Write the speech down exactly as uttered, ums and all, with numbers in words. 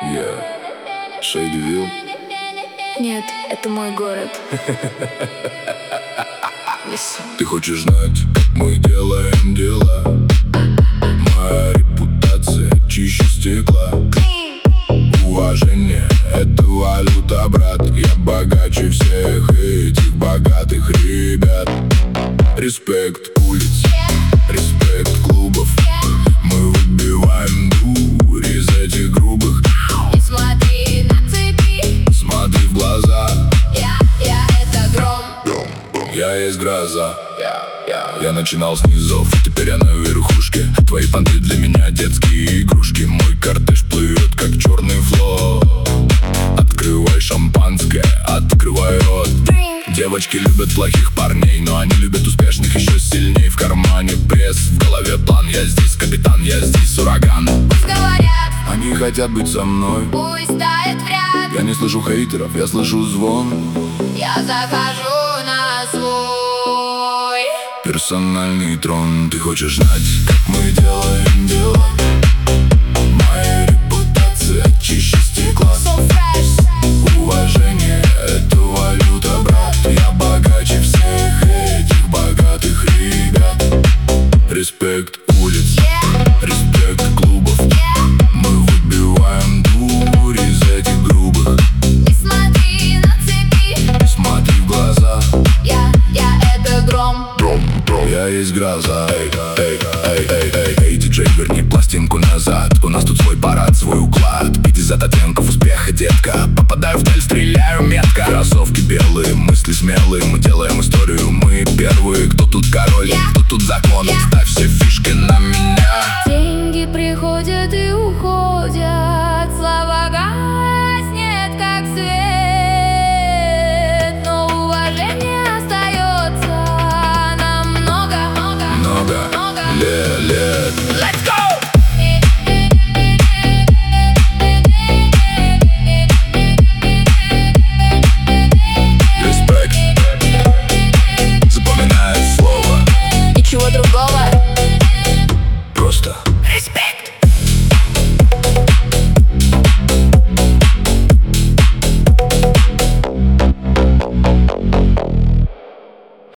Я Шейдвилл. Нет, это мой город. Ты хочешь знать, как мы делаем дела? Моя репутация чище стекла. Уважение — это валюта, брат. Я богаче всех этих богатых ребят. Респект улиц, респект клубов. Мы выбиваем дурь из этих грубых. Не смотри на цепи, смотри в глаза. Я, я это гром. Я есть гроза. Я, я, я начинал с низов, теперь я на верхушке. Твои понты для меня детские игрушки. Мой кортеж плывет, как черный флот. Открывай шампанское, открывай рот. Девочки любят плохих парней, но они любят успешных еще сильней. В кармане пресс, в голове план. Я здесь капитан, я здесь ураган. Пусть говорят, они хотят быть со мной. пусть тает в ряд. Я не слышу хейтеров, я слышу звон. Я захожу на свой персональный трон. Ты хочешь знать, как мы делаем дела? Моя репутация чище стекла. So fresh. Уважение — это валюта, брат. Я богаче всех этих богатых ребят. Респект улиц, Yeah, респект клубов. yeah. Мы выбиваем дурь из этих грубых. Не смотри на цепи, Смотри в глаза. Я, я это гром. Я есть гроза. Эй, эй, эй, эй, эй, эй, диджей, верни пластинку назад. У нас тут свой парад, свой уклад. Бит из от оттенков успеха, детка. Попадаю в цель, стреляю метко. Кроссовки белые, мысли смелые. Мы делаем историю, мы первые. Кто тут король, кто тут закон? Ставь все фишки на